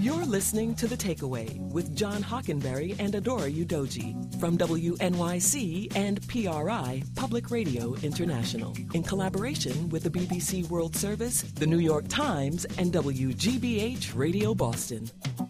You're listening to The Takeaway with John Hockenberry and Adora Udoji from WNYC and PRI, Public Radio International, in collaboration with the BBC World Service, the New York Times, and WGBH Radio Boston.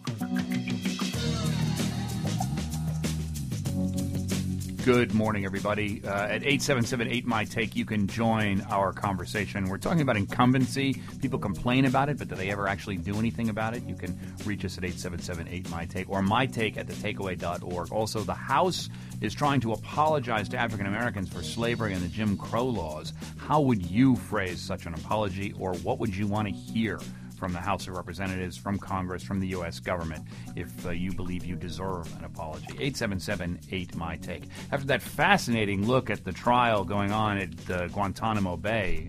Good morning, everybody. At 877-8MY-TAKE, you can join our conversation. We're talking about incumbency. People complain about it, but do they ever actually do anything about it? You can reach us at 877-8MY-TAKE or mytake@thetakeaway.org. Also, the House is trying to apologize to African Americans for slavery and the Jim Crow laws. How would you phrase such an apology, or what would you want to hear from the House of Representatives, from Congress, from the U.S. government, if you believe you deserve an apology? 877-8MY-TAKE. After that fascinating look at the trial going on at Guantanamo Bay,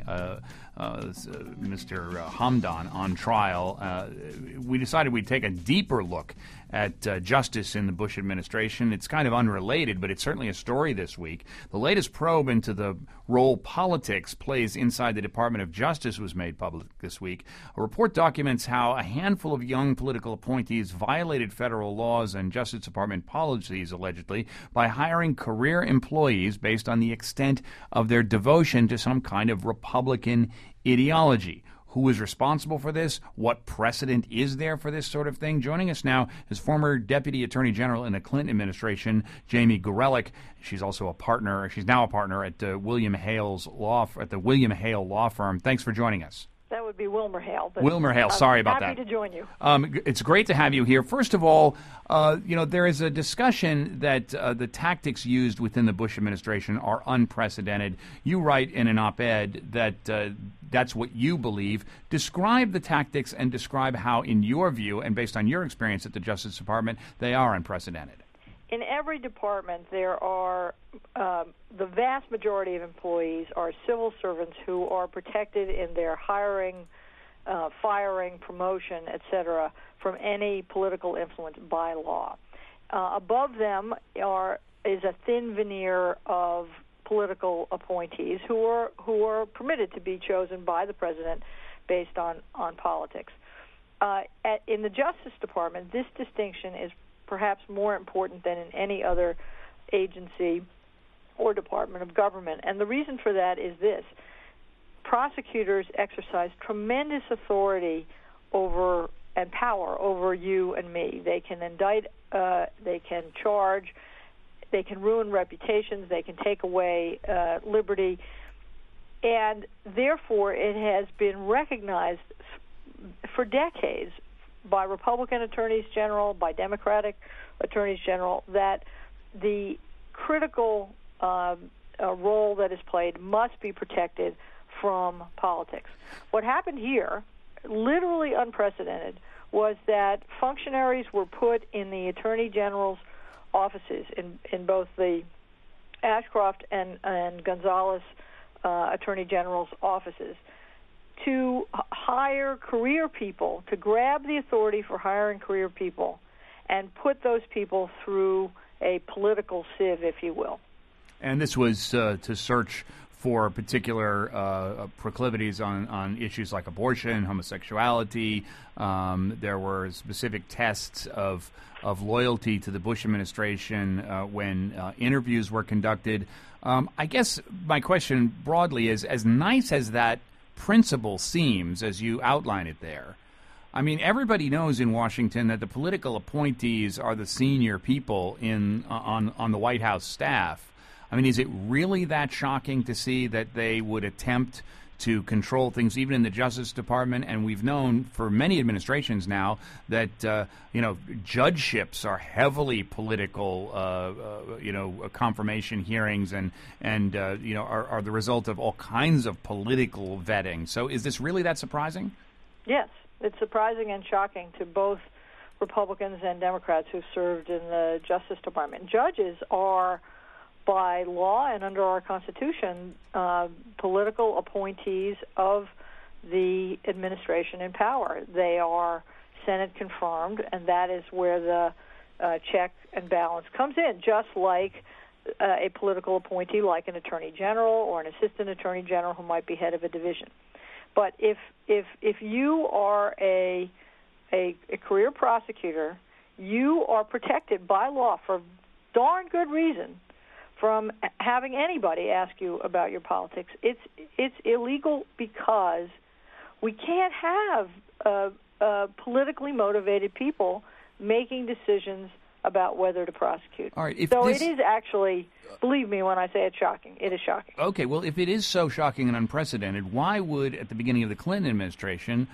Mr. Hamdan on trial, we decided we'd take a deeper look at justice in the Bush administration. It's kind of unrelated, but it's certainly a story this week. The latest probe into the role politics plays inside the Department of Justice was made public this week. A report documents how a handful of young political appointees violated federal laws and Justice Department policies, allegedly, by hiring career employees based on the extent of their devotion to some kind of Republican ideology. Who is responsible for this? What precedent is there for this sort of thing? Joining us now is former Deputy Attorney General in the Clinton administration, Jamie Gorelick. She's also a partner. She's now a partner at William Hale's the William Hale Law Firm. Thanks for joining us. That would be Wilmer Hale. But Wilmer Hale, sorry about that. Happy to join you. It's great to have you here. First of all, there is a discussion that the tactics used within the Bush administration are unprecedented. You write in an op-ed that that's what you believe. Describe the tactics and describe how, in your view, and based on your experience at the Justice Department, they are unprecedented. In every department, there are the vast majority of employees are civil servants who are protected in their hiring, firing, promotion, etc., from any political influence by law. Above them is a thin veneer of political appointees who are permitted to be chosen by the president based on politics. In the Justice Department, this distinction is perhaps more important than in any other agency or department of government. And the reason for that is this. Prosecutors exercise tremendous authority over and power over you and me. They can indict, they can charge, they can ruin reputations, they can take away liberty. And therefore, it has been recognized for decades by Republican attorneys general, by Democratic attorneys general, that the critical role that is played must be protected from politics. What happened here, literally unprecedented, was that functionaries were put in the attorney general's offices in both the Ashcroft and Gonzales attorney general's offices to hire career people, to grab the authority for hiring career people and put those people through a political sieve, if you will. And this was to search for particular proclivities on issues like abortion, homosexuality. There were specific tests of loyalty to the Bush administration when interviews were conducted. I guess my question broadly is, as nice as that principle seems, as you outline it there, I mean, everybody knows in Washington that the political appointees are the senior people on the White House staff. I mean, is it really that shocking to see that they would attempt to control things even in the Justice Department? And we've known for many administrations now that, judgeships are heavily political, confirmation hearings and are the result of all kinds of political vetting. So is this really that surprising? Yes, it's surprising and shocking to both Republicans and Democrats who've served in the Justice Department. Judges are, by law and under our Constitution, political appointees of the administration in power. They are Senate confirmed, and that is where the check and balance comes in, just like a political appointee like an attorney general or an assistant attorney general who might be head of a division. But if you are a a career prosecutor, you are protected by law for darn good reason from having anybody ask you about your politics. It's illegal because we can't have politically motivated people making decisions about whether to prosecute. All right, it is actually, believe me when I say it's shocking. It is shocking. Okay, well, if it is so shocking and unprecedented, why would, at the beginning of the Clinton administration,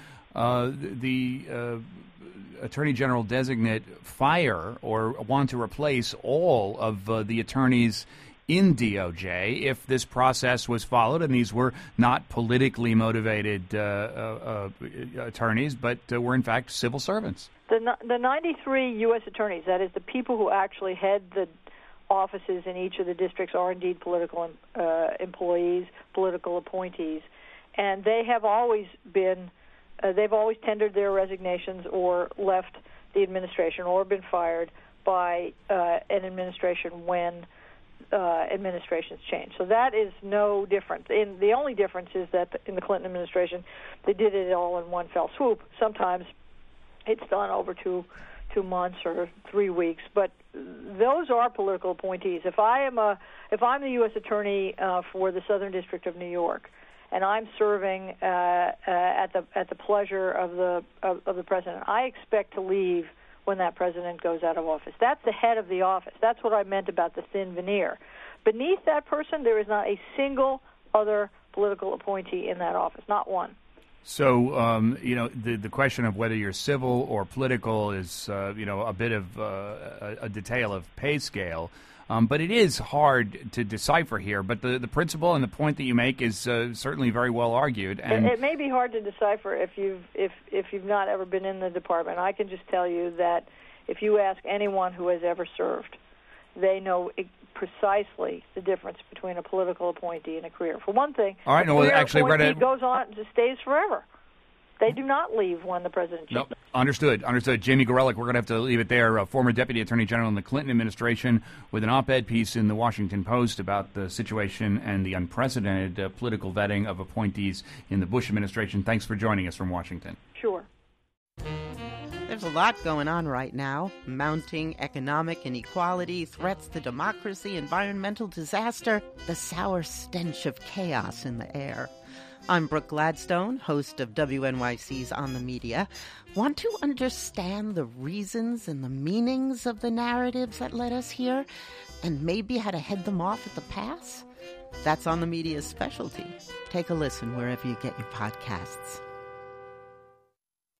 the Attorney General designate fire or want to replace all of the attorneys in DOJ if this process was followed and these were not politically motivated attorneys, but were in fact civil servants? The 93 U.S. attorneys, that is the people who actually head the offices in each of the districts, are indeed political employees, political appointees, and they have always been, they've always tendered their resignations or left the administration or been fired by an administration when administrations change. So that is no different. The only difference is that in the Clinton administration, they did it all in one fell swoop. Sometimes it's done over two months or 3 weeks, but those are political appointees. If I'm the U.S. attorney for the Southern District of New York, and I'm serving at the pleasure of the president, I expect to leave when that president goes out of office. That's the head of the office. That's what I meant about the thin veneer. Beneath that person, there is not a single other political appointee in that office, not one. So, the question of whether you're civil or political is, a bit of a detail of pay scale. But it is hard to decipher here. But the principle and the point that you make is certainly very well argued. And it may be hard to decipher if you've not ever been in the department. I can just tell you that if you ask anyone who has ever served, they know precisely the difference between a political appointee and a career. For one thing, all right, a career appointee goes on and stays forever. They do not leave when the president changes. Nope. Understood. Jamie Gorelick, we're going to have to leave it there. Former Deputy Attorney General in the Clinton administration, with an op-ed piece in the Washington Post about the situation and the unprecedented political vetting of appointees in the Bush administration. Thanks for joining us from Washington. Sure. There's a lot going on right now. Mounting economic inequality, threats to democracy, environmental disaster, the sour stench of chaos in the air. I'm Brooke Gladstone, host of WNYC's On the Media. Want to understand the reasons and the meanings of the narratives that led us here, and maybe how to head them off at the pass? That's On the Media's specialty. Take a listen wherever you get your podcasts.